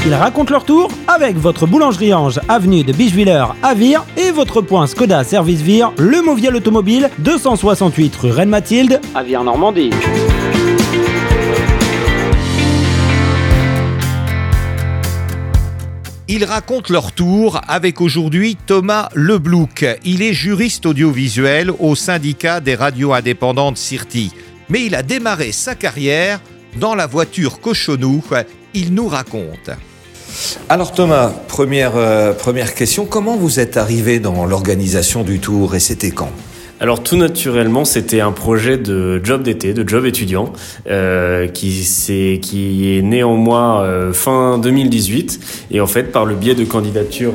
Ils racontent leur tour avec votre boulangerie Ange, avenue de Bischwiller à Vire et votre point Skoda Service Vire, le Mauviel Automobile, 268 rue Reine-Mathilde à Vire-Normandie. Ils racontent leur tour avec aujourd'hui Thomas Leblouc. Il est juriste audiovisuel au syndicat des radios indépendantes CIRTI. Mais il a démarré sa carrière dans la voiture Cochonou. Il nous raconte. Alors Thomas, première question, comment vous êtes arrivé dans l'organisation du tour et c'était quand ? Alors tout naturellement, c'était un projet de job d'été, de job étudiant, qui est né en moi fin 2018. Et en fait, par le biais de candidature,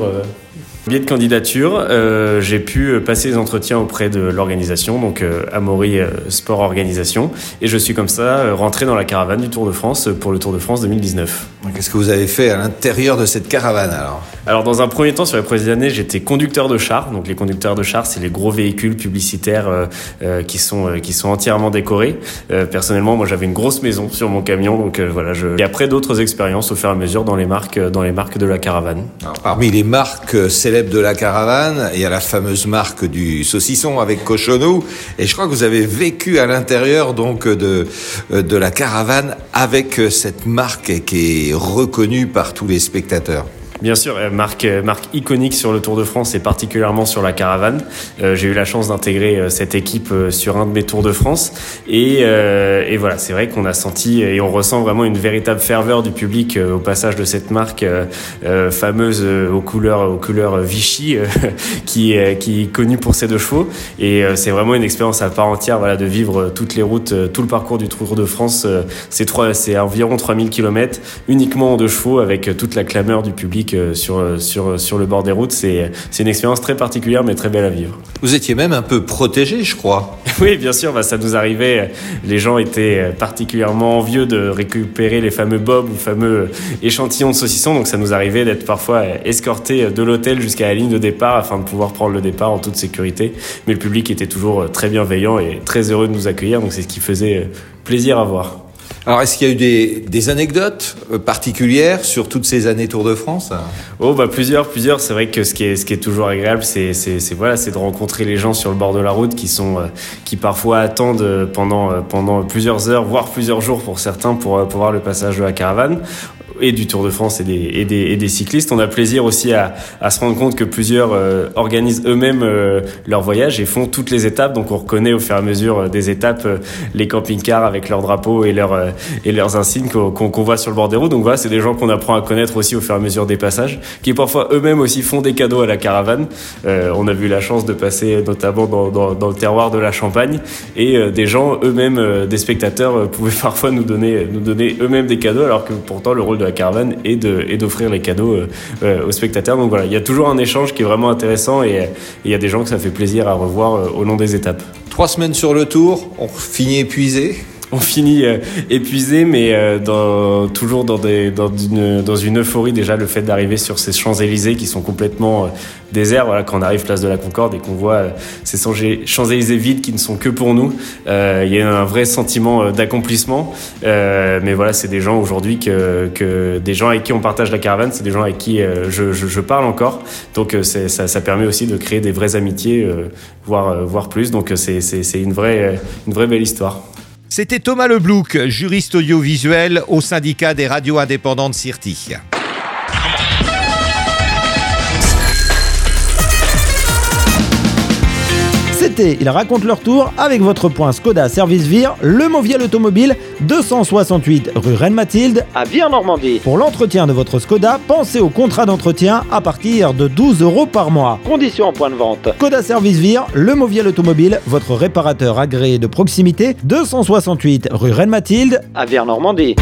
j'ai pu passer les entretiens auprès de l'organisation, donc Amaury Sport Organisation, et je suis comme ça rentré dans la caravane du Tour de France pour le Tour de France 2019. Qu'est-ce que vous avez fait à l'intérieur de cette caravane Alors dans un premier temps, sur les premières années, j'étais conducteur de char. Donc les conducteurs de char, c'est les gros véhicules publicitaires qui sont entièrement décorés. Personnellement, moi j'avais une grosse maison sur mon camion, donc voilà. Et après d'autres expériences au fur et à mesure dans les marques de la caravane. Alors, parmi les marques célèbres de la caravane, il y a la fameuse marque du saucisson avec Cochonou, et je crois que vous avez vécu à l'intérieur donc de la caravane avec cette marque qui est reconnue par tous les spectateurs. Bien sûr, marque iconique sur le Tour de France et particulièrement sur la caravane. J'ai eu la chance d'intégrer cette équipe sur un de mes Tours de France et voilà, c'est vrai qu'on a senti et on ressent vraiment une véritable ferveur du public au passage de cette marque fameuse aux couleurs Vichy qui est connue pour ses 2 chevaux et c'est vraiment une expérience à part entière, voilà, de vivre toutes les routes, tout le parcours du Tour de France. C'est environ 3000 km uniquement en 2 chevaux avec toute la clameur du public sur le bord des routes. C'est une expérience très particulière mais très belle à vivre. Vous étiez même un peu protégé, je crois. Oui, bien sûr, ça nous arrivait. Les gens étaient particulièrement envieux de récupérer les fameux bobs ou fameux échantillons de saucissons, donc ça nous arrivait d'être parfois escortés de l'hôtel jusqu'à la ligne de départ afin de pouvoir prendre le départ en toute sécurité. Mais le public était toujours très bienveillant et très heureux de nous accueillir, donc c'est ce qui faisait plaisir à voir. Alors, est-ce qu'il y a eu des anecdotes particulières sur toutes ces années Tour de France ? Plusieurs. C'est vrai que ce qui est toujours agréable, c'est de rencontrer les gens sur le bord de la route qui parfois attendent pendant plusieurs heures, voire plusieurs jours pour certains, pour voir le passage de la caravane et du Tour de France et des cyclistes. On a plaisir aussi à se rendre compte que plusieurs organisent eux-mêmes leur voyage et font toutes les étapes. Donc on reconnaît au fur et à mesure des étapes les camping-cars avec leurs drapeaux et leurs insignes qu'on voit sur le bord des routes. Donc voilà, c'est des gens qu'on apprend à connaître aussi au fur et à mesure des passages, qui parfois eux-mêmes aussi font des cadeaux à la caravane. On a eu la chance de passer notamment dans le terroir de la Champagne et des gens eux-mêmes, des spectateurs, pouvaient parfois nous donner eux-mêmes des cadeaux, alors que pourtant le rôle de la caravane et d'offrir les cadeaux aux spectateurs. Donc voilà, il y a toujours un échange qui est vraiment intéressant et il y a des gens que ça fait plaisir à revoir au long des étapes. 3 semaines sur le Tour, on finit épuisé ? On finit épuisé, mais toujours dans une euphorie. Déjà, le fait d'arriver sur ces Champs-Élysées qui sont complètement déserts. Voilà, quand on arrive place de la Concorde et qu'on voit ces Champs-Élysées vides qui ne sont que pour nous, il y a un vrai sentiment d'accomplissement. Mais voilà, c'est des gens aujourd'hui des gens avec qui on partage la caravane, c'est des gens avec qui je parle encore. Donc ça permet aussi de créer des vraies amitiés, voire plus. Donc c'est une vraie belle histoire. C'était Thomas Leblouc, juriste audiovisuel au syndicat des radios indépendantes CIRTI. C'était Ils racontent leur tour avec votre point Skoda Service Vire, le Mauviel Automobile, 268 rue Reine-Mathilde à Vire-Normandie. Pour l'entretien de votre Skoda, pensez au contrat d'entretien à partir de 12 € par mois. Conditions en point de vente. Skoda Service Vire, le Mauviel Automobile, votre réparateur agréé de proximité, 268 rue Reine-Mathilde à Vire-Normandie.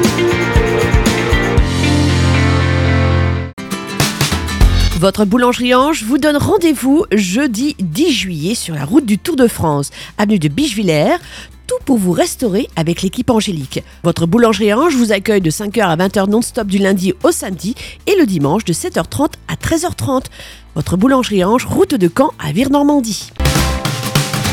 Votre boulangerie Ange vous donne rendez-vous jeudi 10 juillet sur la route du Tour de France, avenue de Bischwiller, tout pour vous restaurer avec l'équipe Angélique. Votre boulangerie Ange vous accueille de 5h à 20h non-stop du lundi au samedi et le dimanche de 7h30 à 13h30. Votre boulangerie Ange, route de Caen à Vire-Normandie.